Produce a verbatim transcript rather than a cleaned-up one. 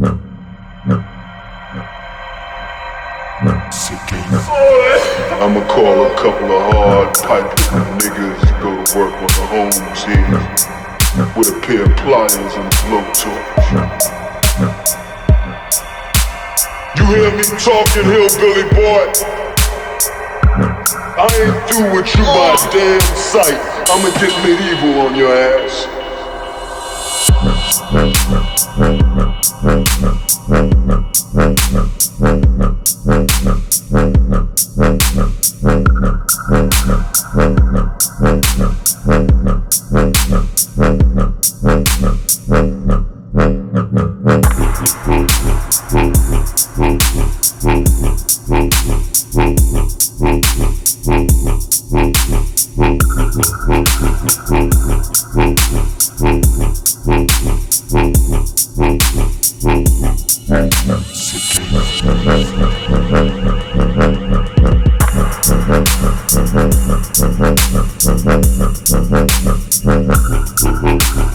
I'ma call a couple of hard pipe niggas to go to work on the homes here with a pair of pliers and a blowtorch. You hear me talking, hillbilly boy? I ain't through with you by a damn sight. I'ma get medieval on your ass. We'll be right back.